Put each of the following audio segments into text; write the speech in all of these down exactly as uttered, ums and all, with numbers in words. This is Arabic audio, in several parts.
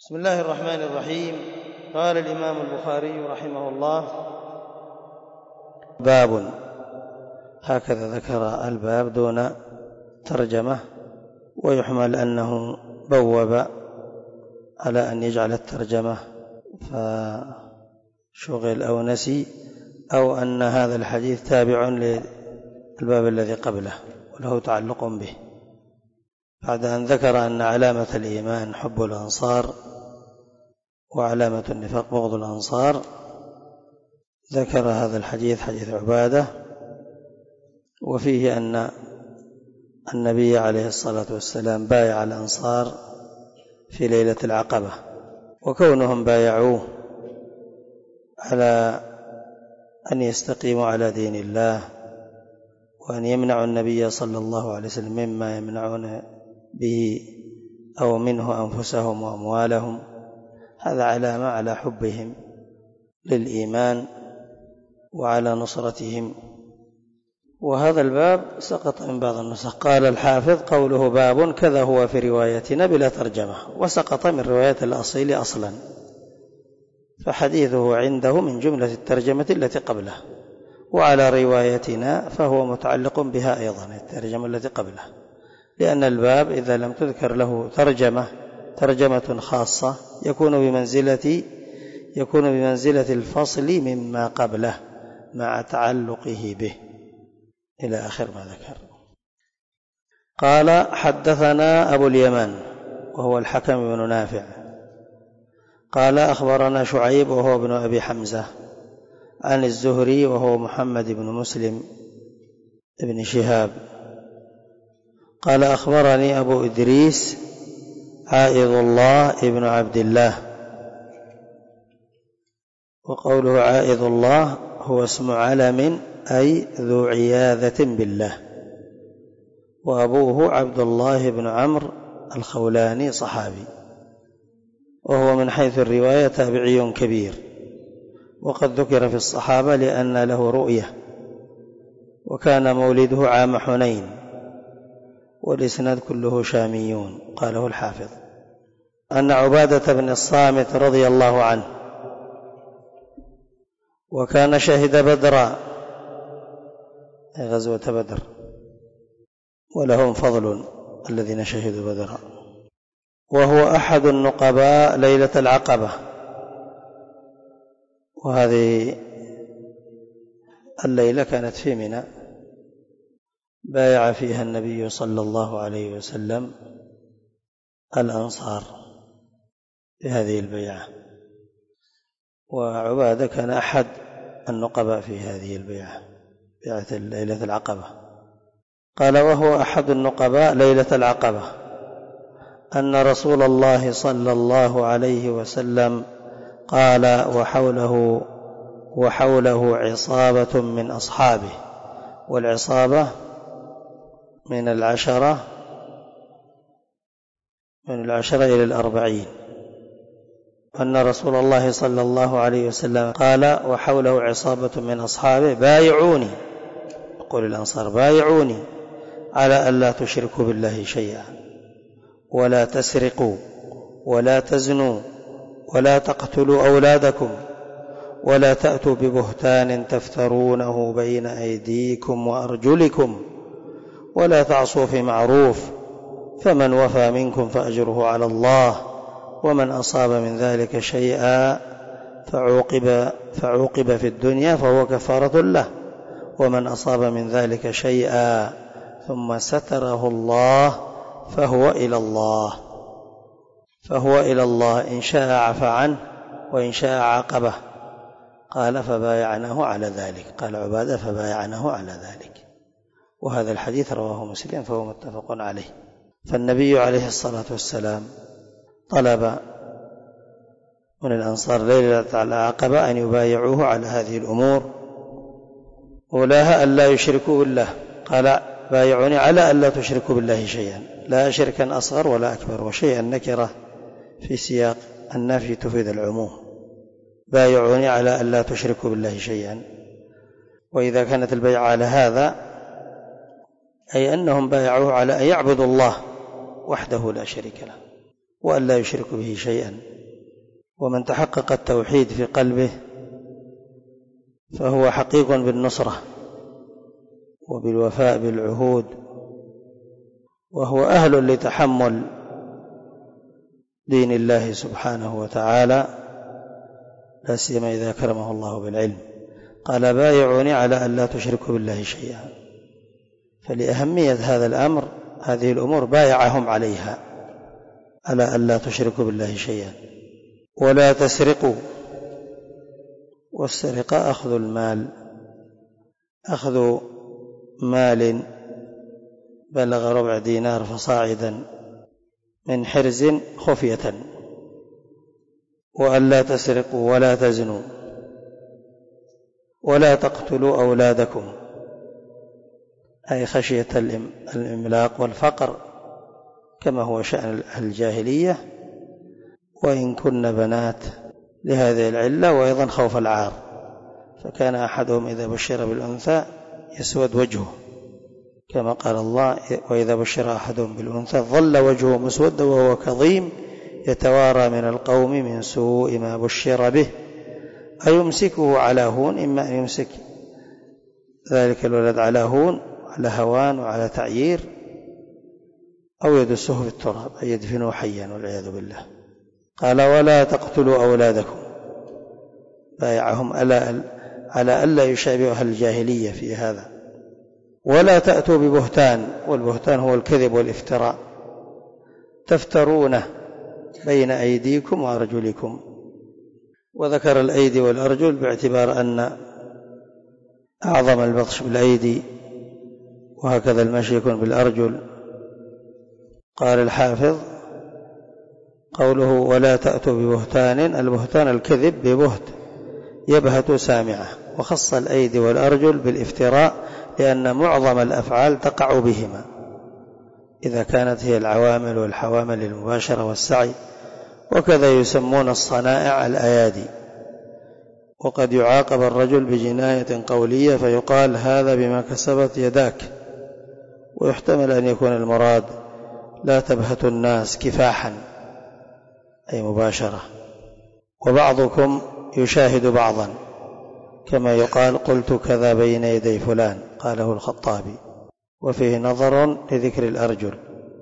بسم الله الرحمن الرحيم. قال الإمام البخاري رحمه الله: باب. هكذا ذكر الباب دون ترجمة، ويحمل أنه بوب على أن يجعل الترجمة فشغل أو نسي، أو أن هذا الحديث تابع للباب الذي قبله وله تعلق به، بعد أن ذكر أن علامة الإيمان حب الأنصار وعلامة النفاق بغض الأنصار، ذكر هذا الحديث حديث عبادة، وفيه أن النبي عليه الصلاة والسلام بايع الأنصار في ليلة العقبة، وكونهم بايعوه على أن يستقيموا على دين الله وأن يمنعوا النبي صلى الله عليه وسلم مما يمنعون به أو منه أنفسهم وأموالهم، هذا علامة على حبهم للإيمان وعلى نصرتهم. وهذا الباب سقط من بعض النسخ. قال الحافظ: قوله باب كذا هو في روايتنا بلا ترجمة، وسقط من رواية الأصيل أصلا، فحديثه عنده من جملة الترجمة التي قبله، وعلى روايتنا فهو متعلق بها أيضا الترجمة التي قبله، لأن الباب إذا لم تذكر له ترجمة ترجمة خاصة يكون بمنزلة يكون بمنزلة الفصل مما قبله مع تعلقه به إلى آخر ما ذكر. قال: حدثنا أبو اليمان وهو الحكم بن نافع قال: أخبرنا شعيب وهو ابن أبي حمزة عن الزهري وهو محمد بن مسلم ابن شهاب قال: أخبرني أبو إدريس عائذ الله ابن عبد الله. وقوله عائذ الله هو اسم علم أي ذو عياذة بالله، وأبوه عبد الله بن عمرو الخولاني صحابي، وهو من حيث الرواية تابعي كبير، وقد ذكر في الصحابة لأن له رؤية، وكان مولده عام حنين، والإسناد كله شاميون. قاله الحافظ أن عبادة بن الصامت رضي الله عنه وكان شهد بدرا، غزوة بدر، ولهم فضل الذين شهدوا بدرا، وهو أحد النقباء ليلة العقبة، وهذه الليلة كانت في منى، بايع فيها النبي صلى الله عليه وسلم الأنصار بهذه البيعة، وعبادة كان أحد النقباء في هذه البيعة، بيعة ليلة العقبة. قال: وهو أحد النقباء ليلة العقبة أن رسول الله صلى الله عليه وسلم قال: وحوله وحوله عصابة من أصحابه، والعصابة من العشرة من العشرة إلى الأربعين. أن رسول الله صلى الله عليه وسلم قال: وحوله عصابة من أصحابه بايعوني، يقول الأنصار: بايعوني على ألا تشركوا بالله شيئا، ولا تسرقوا، ولا تزنوا، ولا تقتلوا أولادكم، ولا تأتوا ببهتان تفترونه بين أيديكم وأرجلكم، ولا تعصوا في معروف، فمن وفى منكم فأجره على الله، ومن أصاب من ذلك شيئا فعوقب, فعوقب في الدنيا فهو كفارة له، ومن أصاب من ذلك شيئا ثم ستره الله فهو إلى الله فهو إلى الله إن شاء عفى عنه وإن شاء عاقبه. قال: فبايعناه على ذلك. قال عبادة: فبايعناه على ذلك. وهذا الحديث رواه مسلم فهو متفق عليه. فالنبي عليه الصلاة والسلام طلب من الأنصار ليلة العقبة أن يبايعوه على هذه الأمور، أولاها ألا يشركوا بالله. قال: بايعوني على ألا تشركوا بالله شيئا، لا شركا أصغر ولا أكبر، وشيئا نكرة في سياق النفي تفيد العموم. بايعوني على ألا تشركوا بالله شيئا، وإذا كانت البيعة على هذا أي أنهم بايعوه على أن يعبدوا الله وحده لا شريك له، وأن لا يشركوا به شيئا، ومن تحقق التوحيد في قلبه فهو حقيق بالنصرة وبالوفاء بالعهود، وهو أهل لتحمل دين الله سبحانه وتعالى، لا سيما إذا كرمه الله بالعلم. قال بايعوني على أن لا تشركوا بالله شيئا، فلأهمية هذا الأمر هذه الأمور بايعهم عليها، على أن لا تشركوا بالله شيئا ولا تسرقوا. والسرقة أخذ المال، أخذ مال بلغ ربع دينار فصاعدا من حرز خفية. وأن لا تسرقوا ولا تزنوا ولا تقتلوا أولادكم، أي خشية الإملاق والفقر كما هو شأن الجاهلية، وإن كن بنات لهذه العلة، وأيضا خوف العار، فكان أحدهم إذا بشر بالأنثى يسود وجهه كما قال الله وإذا بشر أحدهم بالأنثى ظل وجهه مسودا وهو كظيم يتوارى من القوم من سوء ما بشر به، أيمسكه على هون، إما أن يمسك ذلك الولد على هون على هوان وعلى تعيير، أو يدسه في التراب أي يدفنه حيا والعياذ بالله. قال ولا تقتلوا أولادكم، بايعهم على ألا يشابه أهل الجاهلية في هذا. ولا تأتوا ببهتان، والبهتان هو الكذب والافتراء، تفترونه بين أيديكم وأرجلكم. وذكر الأيدي والأرجل باعتبار أن أعظم البطش بالأيدي، وهكذا المشي يكون بالأرجل. قال الحافظ قوله ولا تأتوا ببهتان، البهتان الكذب ببهت يبهت سامعه، وخص الأيدي والأرجل بالافتراء لأن معظم الأفعال تقع بهما إذا كانت هي العوامل والحوامل المباشرة والسعي. وكذا يسمون الصنائع الأيادي. وقد يعاقب الرجل بجناية قولية فيقال هذا بما كسبت يداك، ويحتمل أن يكون المراد لا تبهت الناس كفاحا أي مباشرة. وبعضكم يشاهد بعضا كما يقال قلت كذا بين يدي فلان، قاله الخطابي، وفيه نظر لذكر الأرجل.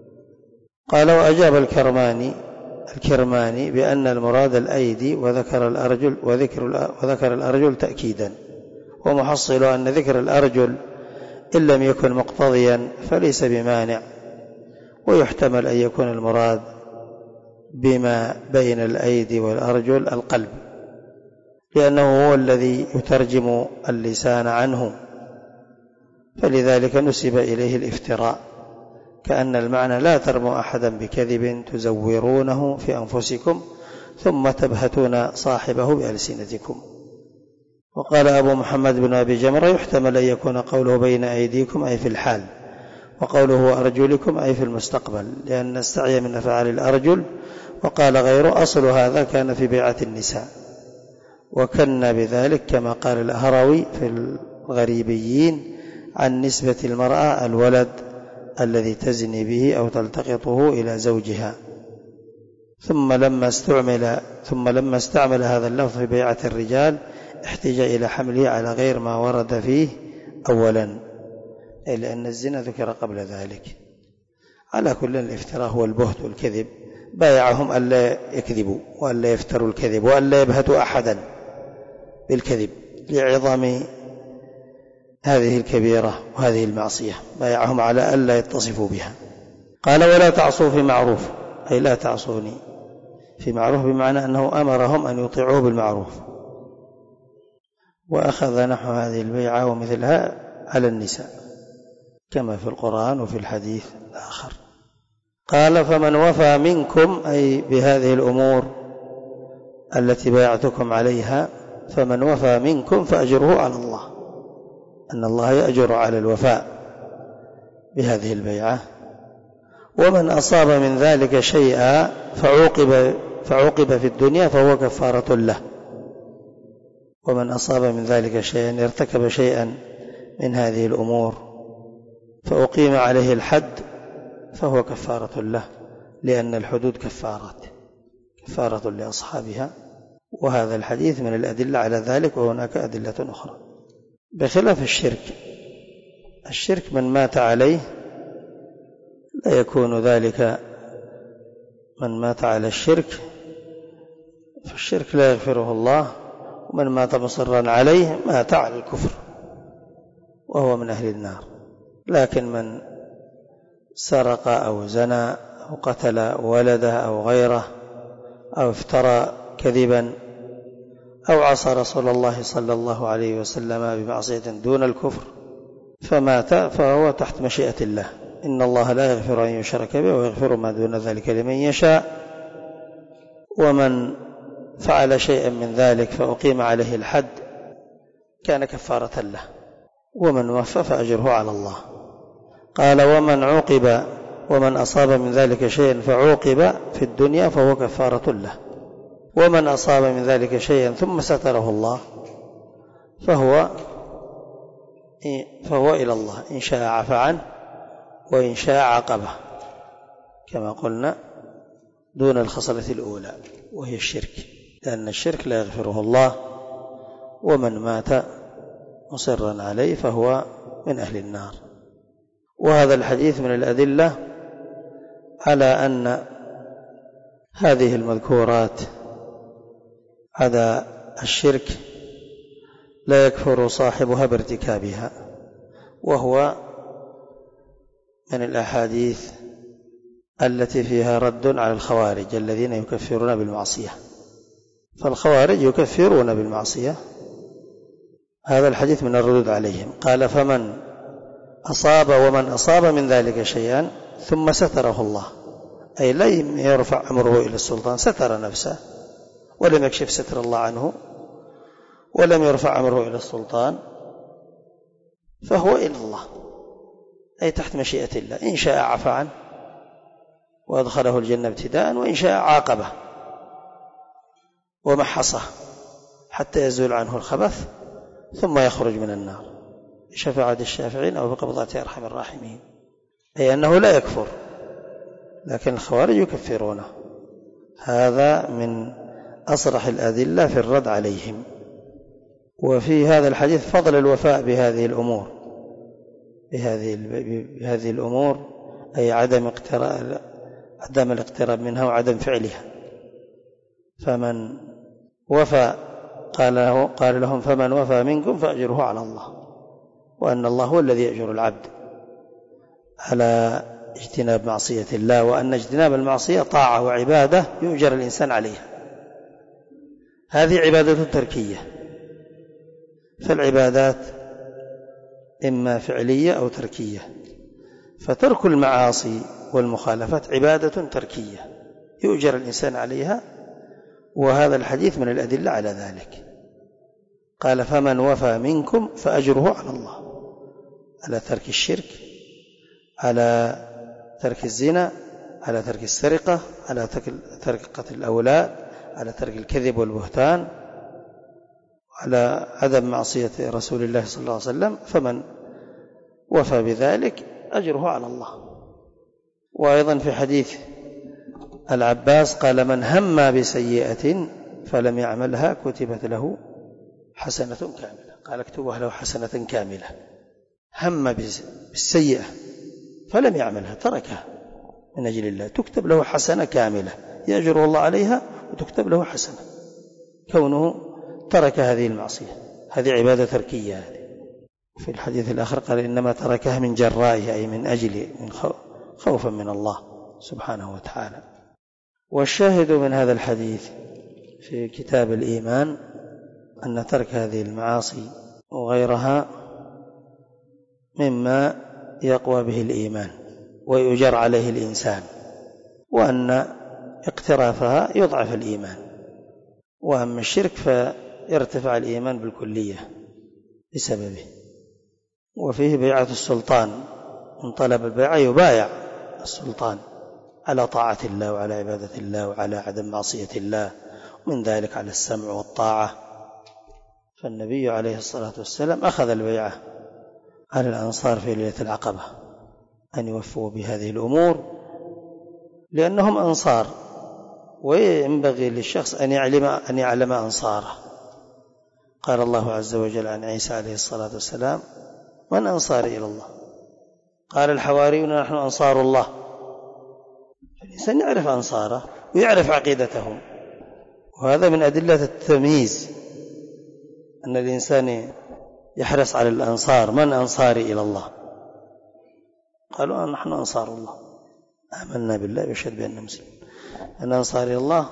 قال وأجاب الكرماني الكرماني بأن المراد الأيدي وذكر الأرجل وذكر, وذكر الأرجل تأكيدا، ومحصل أن ذكر الأرجل إن لم يكن مقتضيا فليس بمانع، ويحتمل أن يكون المراد بما بين الأيدي والأرجل القلب، لأنه هو الذي يترجم اللسان عنه، فلذلك نسب إليه الافتراء، كأن المعنى لا ترموا أحدا بكذب تزورونه في أنفسكم ثم تبهتون صاحبه بألسنتكم. وقال أبو محمد بن أبي جمرة يحتمل أن يكون قوله بين أيديكم أي في الحال، وقوله أرجلكم أي في المستقبل، لأن السعي من أفعال الأرجل. وقال غيره أصل هذا كان في بيعة النساء، وكنا بذلك كما قال الأهروي في الغريبيين عن نسبة المرأة الولد الذي تزني به أو تلتقطه إلى زوجها. ثم لما استعمل ثم لما استعمل هذا اللفظ في بيعة الرجال احتج إلى حمله على غير ما ورد فيه أولا، أي لأن الزنا ذكر قبل ذلك. على كل الافتراء هو البهت والكذب، بايعهم ألا يكذبوا وألا يفتروا الكذب وألا يبهتوا أحدا بالكذب لعظم هذه الكبيرة وهذه المعصية، بايعهم على ألا يتصفوا بها. قال ولا تعصوا في معروف، أي لا تعصوني في معروف، بمعنى أنه أمرهم أن يطيعوه بالمعروف، وأخذ نحو هذه البيعة ومثلها على النساء كما في القرآن وفي الحديث الآخر. قال فمن وفى منكم، أي بهذه الأمور التي بايعتكم عليها، فمن وفى منكم فأجره على الله، أن الله يأجر على الوفاء بهذه البيعة. ومن أصاب من ذلك شيئا فعوقب, فعوقب في الدنيا فهو كفارة له. ومن أصاب من ذلك شيئا، ارتكب شيئا من هذه الأمور فأقيم عليه الحد فهو كفارة له، لأن الحدود كفارات كفارة لأصحابها وهذا الحديث من الأدلة على ذلك، وهناك أدلة أخرى. بخلاف الشرك، الشرك من مات عليه لا يكون ذلك، من مات على الشرك فالشرك لا يغفره الله، ومن مات مصرا عليه مات على الكفر وهو من أهل النار. لكن من سرق أو زنى أو قتل ولده أو غيره أو افترى كذبا أو عصى رسول الله صلى الله عليه وسلم بمعصية دون الكفر فمات فهو تحت مشيئة الله. إن الله لا يغفر أن يشرك به ويغفر ما دون ذلك لمن يشاء. ومن فعل شيئا من ذلك فأقيم عليه الحد كان كفارة له، ومن وفى فأجره على الله. قال ومن عوقب ومن أصاب من ذلك شيئا فعوقب في الدنيا فهو كفارة له، ومن أصاب من ذلك شيئا ثم ستره الله فهو فهو إلى الله، إن شاء عفى عنه وإن شاء عاقبه، كما قلنا دون الخصلة الأولى وهي الشرك، لأن الشرك لا يغفره الله، ومن مات مصرا عليه فهو من أهل النار. وهذا الحديث من الأدلة على أن هذه المذكورات عدا الشرك لا يكفر صاحبها بارتكابها، وهو من الأحاديث التي فيها رد على الخوارج الذين يكفرون بالمعصية. فالخوارج يكفرون بالمعصية، هذا الحديث من الردود عليهم. قال فمن أصاب ومن أصاب من ذلك شيئا ثم ستره الله، أي لم يرفع أمره إلى السلطان، ستر نفسه ولم يكشف ستر الله عنه ولم يرفع أمره إلى السلطان فهو إلى الله، أي تحت مشيئة الله، إن شاء عفى عنه وأدخله الجنة ابتداء، وإن شاء عاقبه ومحصه حتى يزول عنه الخبث ثم يخرج من النار بشفاعة الشافعين أو بقبضة أرحم الراحمين، أي أنه لا يكفر، لكن الخوارج يكفرونه. هذا من أصرح الأدلة في الرد عليهم. وفي هذا الحديث فضل الوفاء بهذه الأمور بهذه بهذه الأمور أي عدم اقتراب عدم الاقتراب منها وعدم فعلها. فمن وفى قال له قال لهم فمن وفى منكم فأجره على الله، وأن الله هو الذي يأجر العبد على اجتناب معصية الله، وأن اجتناب المعصية طاعة وعبادة يؤجر الإنسان عليها. هذه عبادة تركية، فالعبادات إما فعلية أو تركية، فترك المعاصي والمخالفات عبادة تركية يؤجر الإنسان عليها، وهذا الحديث من الأدلة على ذلك. قال فمن وفى منكم فأجره على الله، على ترك الشرك، على ترك الزنا، على ترك السرقة، على ترك قتل الأولاد، على ترك الكذب والبهتان، على عدم معصية رسول الله صلى الله عليه وسلم. فمن وفى بذلك أجره على الله. وأيضا في حديث العباس قال من هم بسيئة فلم يعملها كتبت له حسنة كاملة، قال اكتبها له حسنة كاملة. هم بالسيئة فلم يعملها، تركها من أجل الله، تكتب له حسنة كاملة يأجر الله عليها وتكتب له حسنة، كونه ترك هذه المعصية، هذه عبادة تركية. هذه في الحديث الآخر قال إنما تركها من جرائه، أي من أجل من خوفا من الله سبحانه وتعالى. والشاهد من هذا الحديث في كتاب الإيمان أن ترك هذه المعاصي وغيرها مما يقوى به الإيمان ويؤجر عليه الإنسان، وأن اقترافها يضعف الإيمان. وأما الشرك فيرتفع الإيمان بالكلية بسببه. وفيه بيعة السلطان، من طلب البيعة يبايع السلطان على طاعة الله وعلى عبادة الله وعلى عدم معصية الله، ومن ذلك على السمع والطاعة. فالنبي عليه الصلاة والسلام أخذ البيعة على الأنصار في ليلة العقبة أن يوفوا بهذه الأمور، لأنهم أنصار وينبغي للشخص أن يعلم أن يعلم أنصاره. قال الله عز وجل عن عيسى عليه الصلاة والسلام: من أنصاري إلى الله؟ قال الحواريون: نحن أنصار الله. الإنسان يعرف أنصاره ويعرف عقيدتهم، وهذا من أدلة التمييز، أن الإنسان يحرص على الأنصار. من أنصاري إلى الله؟ قالوا: نحن أنصار الله، آمنا بالله ويشهد بأننا مسلمون. أن أنصار إلى الله؟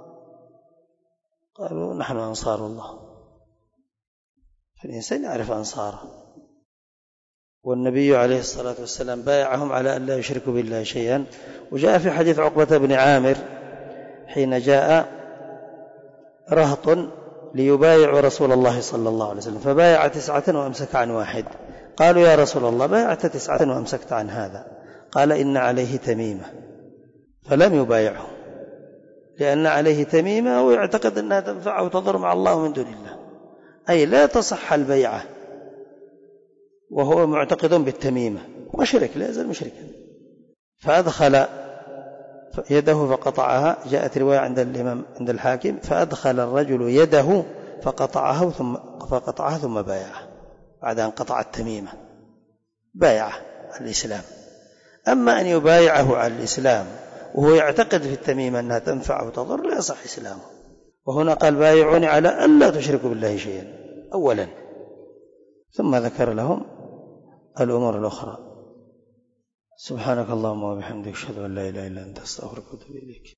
قالوا: نحن أنصار الله. فالإنسان يعرف أنصاره. والنبي عليه الصلاة والسلام بايعهم على أن لا يشركوا بالله شيئا. وجاء في حديث عقبة بن عامر حين جاء رهط ليبايعوا رسول الله صلى الله عليه وسلم، فبايع تسعة وأمسك عن واحد. قالوا: يا رسول الله، بايعت تسعة وأمسكت عن هذا؟ قال: إن عليه تميمة. فلم يبايعه، لأن عليه تميمة ويعتقد أنها تنفعه وتضر مع الله من دون الله، أي لا تصح البيعة وهو معتقد بالتميمة، مشرك، لا يزال مشركا. فأدخل يده فقطعها. جاءت رواية عند الإمام عند الحاكم: فأدخل الرجل يده فقطعها ثم فقطعها ثم بايعه بعد أن قطع التميمة، بايعه على الإسلام. أما أن يبايعه على الإسلام وهو يعتقد في التميمة أنها تنفع وتضر، لا يصح إسلامه. وهنا قال: بايعوني على أن لا تشركوا بالله شيئا أولا، ثم ذكر لهم الأمور الأخرى. سبحانك اللهم وبحمدك، أشهد أن لا إله إلا أنت، أستغفرك وأتوب إليك.